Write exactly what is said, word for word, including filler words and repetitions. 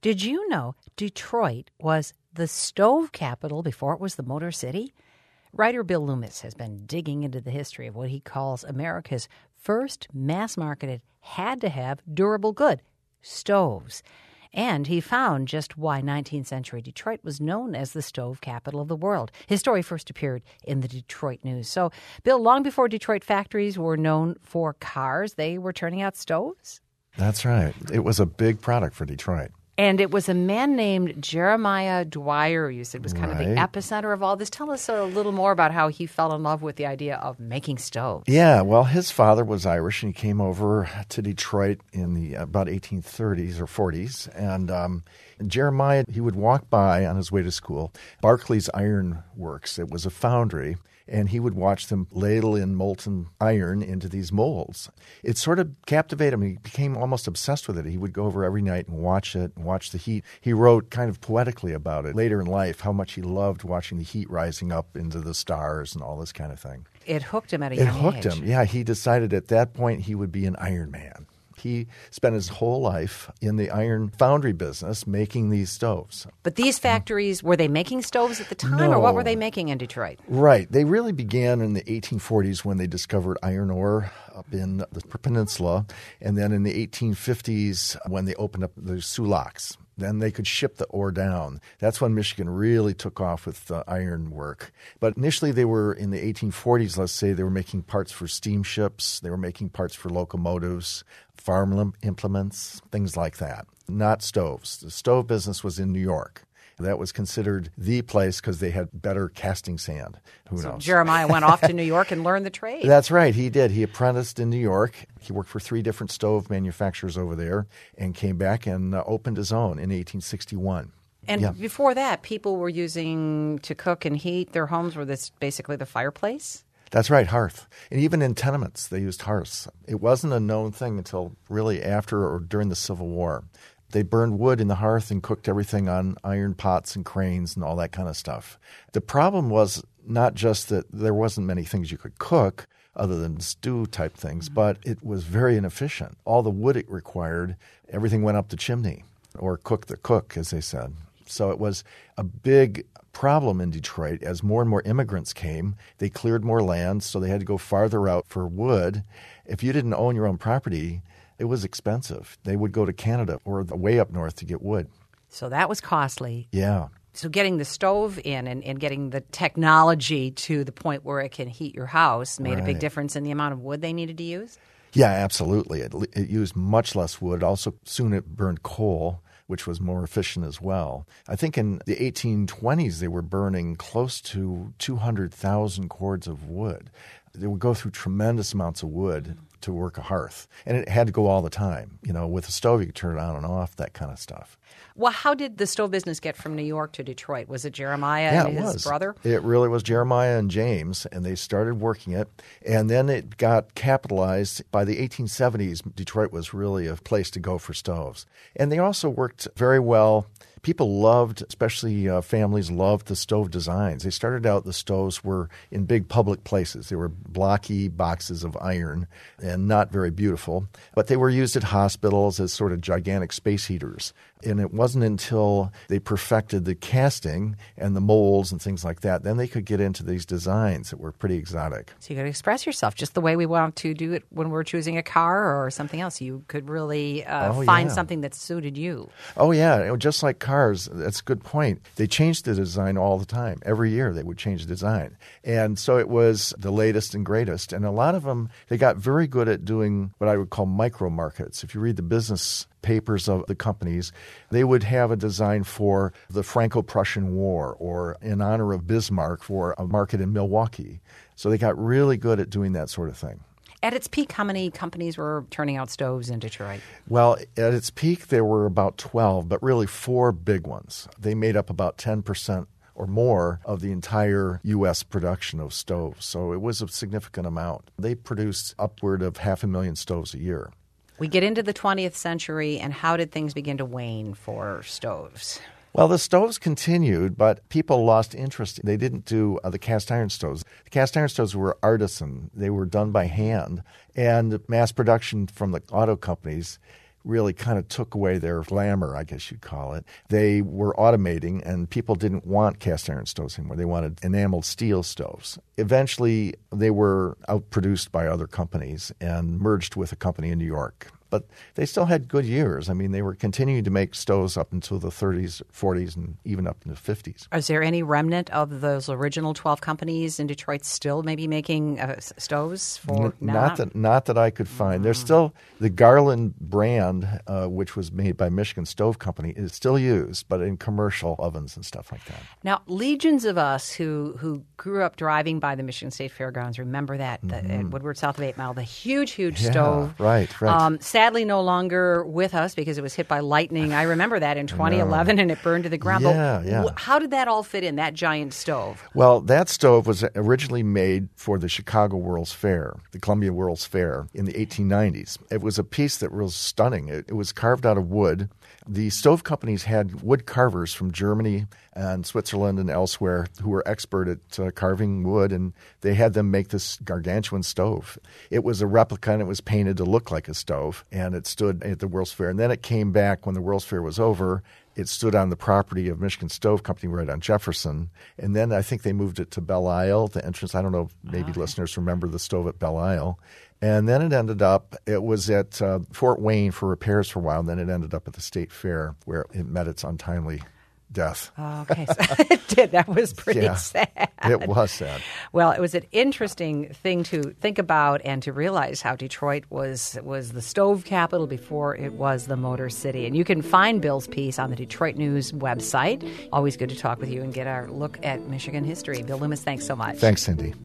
Did you know Detroit was the stove capital before it was the Motor City? Writer Bill Loomis has been digging into the history of what he calls America's first mass-marketed, had-to-have durable good, stoves. And he found just why nineteenth century Detroit was known as the stove capital of the world. His story first appeared in the Detroit News. So, Bill, long before Detroit factories were known for cars, they were turning out stoves? That's right. It was a big product for Detroit. And it was a man named Jeremiah Dwyer, you said, was kind right. of the epicenter of all this. Tell us a little more about how he fell in love with the idea of making stoves. Yeah, well, his father was Irish, and he came over to Detroit in the about eighteen thirties or forties. And um, Jeremiah, he would walk by on his way to school, Barclay's Iron Works. It was a foundry. And he would watch them ladle in molten iron into these molds. It sort of captivated him. He became almost obsessed with it. He would go over every night and watch it and watch the heat. He wrote kind of poetically about it later in life, how much he loved watching the heat rising up into the stars and all this kind of thing. It hooked him at a it young age. It hooked him. Yeah, he decided at that point he would be an iron man. He spent his whole life in the iron foundry business making these stoves. But these factories, were they making stoves at the time, no. or what were they making in Detroit? Right. They really began in the eighteen forties when they discovered iron ore up in the peninsula, and then in the eighteen fifties when they opened up the Sulaks. Then they could ship the ore down. That's when Michigan really took off with the iron work. But initially they were in the eighteen forties, let's say, they were making parts for steamships. They were making parts for locomotives, farm implements, things like that. Not stoves. The stove business was in New York. That was considered the place because they had better casting sand. Who so knows? Jeremiah went off to New York and learned the trade. That's right. He did. He apprenticed in New York. He worked for three different stove manufacturers over there and came back and uh, opened his own in eighteen sixty-one. And yeah. before that, people were using to cook and heat their homes were this basically the fireplace? That's right, hearth. And even in tenements, they used hearths. It wasn't a known thing until really after or during the Civil War. They burned wood in the hearth and cooked everything on iron pots and cranes and all that kind of stuff. The problem was not just that there wasn't many things you could cook other than stew type things, mm-hmm. but it was very inefficient. All the wood it required, everything went up the chimney, or cook the cook, as they said. So it was a big problem in Detroit. As more and more immigrants came, they cleared more land, so they had to go farther out for wood. If you didn't own your own property, it was expensive. They would go to Canada or way up north to get wood. So that was costly. Yeah. So getting the stove in and, and getting the technology to the point where it can heat your house made right. a big difference in the amount of wood they needed to use? Yeah, absolutely. It, it used much less wood. Also, soon it burned coal, which was more efficient as well. I think in the eighteen twenties, they were burning close to two hundred thousand cords of wood. They would go through tremendous amounts of wood to work a hearth. And it had to go all the time. You know, with a stove, you could turn it on and off, that kind of stuff. Well, how did the stove business get from New York to Detroit? Was it Jeremiah yeah, and it his was. brother? It really was Jeremiah and James, and they started working it. And then it got capitalized. By the eighteen seventies, Detroit was really a place to go for stoves. And they also worked very well. People loved, especially uh, families loved the stove designs. They started out, the stoves were in big public places. They were blocky boxes of iron and not very beautiful. But they were used at hospitals as sort of gigantic space heaters. And it wasn't until they perfected the casting and the molds and things like that, then they could get into these designs that were pretty exotic. So you could express yourself just the way we want to do it when we're choosing a car or something else. You could really uh, oh, find yeah. something that suited you. Oh, yeah. Just like cars, that's a good point. They changed the design all the time. Every year they would change the design. And so it was the latest and greatest. And a lot of them, they got very good at doing what I would call micro markets. If you read the business papers of the companies, they would have a design for the Franco-Prussian War or in honor of Bismarck for a market in Milwaukee. So they got really good at doing that sort of thing. At its peak, how many companies were turning out stoves in Detroit? Well, at its peak, there were about twelve, but really four big ones. They made up about ten percent or more of the entire U S production of stoves. So it was a significant amount. They produced upward of half a million stoves a year. We get into the twentieth century, and how did things begin to wane for stoves? Well, the stoves continued, but people lost interest. They didn't do uh, the cast iron stoves. The cast iron stoves were artisan. They were done by hand, and mass production from the auto companies really kind of took away their glamour, I guess you'd call it. They were automating, and people didn't want cast iron stoves anymore. They wanted enameled steel stoves. Eventually, they were outproduced by other companies and merged with a company in New York. But they still had good years. I mean, they were continuing to make stoves up until the thirties, forties, and even up in the fifties. Is there any remnant of those original twelve companies in Detroit still maybe making uh, stoves for N- now? Not that, not that I could find. Mm. There's still the Garland brand, uh, which was made by Michigan Stove Company, is still used, but in commercial ovens and stuff like that. Now, legions of us who, who grew up driving by the Michigan State Fairgrounds remember that mm-hmm. the, at Woodward South of Eight Mile, the huge, huge yeah, stove. Right, right. Um, sadly, no longer with us because it was hit by lightning. I remember that in twenty eleven, and it burned to the ground. Yeah, but yeah. w- how did that all fit in, that giant stove? Well, that stove was originally made for the Chicago World's Fair, the Columbia World's Fair in the eighteen nineties. It was a piece that was stunning. It, it was carved out of wood. The stove companies had wood carvers from Germany and Switzerland and elsewhere who were expert at uh, carving wood, and they had them make this gargantuan stove. It was a replica, and it was painted to look like a stove, and it stood at the World's Fair. And then it came back when the World's Fair was over. It stood on the property of Michigan Stove Company right on Jefferson. And then I think they moved it to Belle Isle, the entrance. I don't know if maybe okay. listeners remember the stove at Belle Isle. And then it ended up, it was at uh, Fort Wayne for repairs for a while, and then it ended up at the State Fair where it met its untimely death. Oh, okay, so it did. That was pretty yeah, sad. It was sad. Well, it was an interesting thing to think about and to realize how Detroit was was the stove capital before it was the Motor City. And you can find Bill's piece on the Detroit News website. Always good to talk with you and get our look at Michigan history. Bill Loomis, thanks so much. Thanks, Cindy.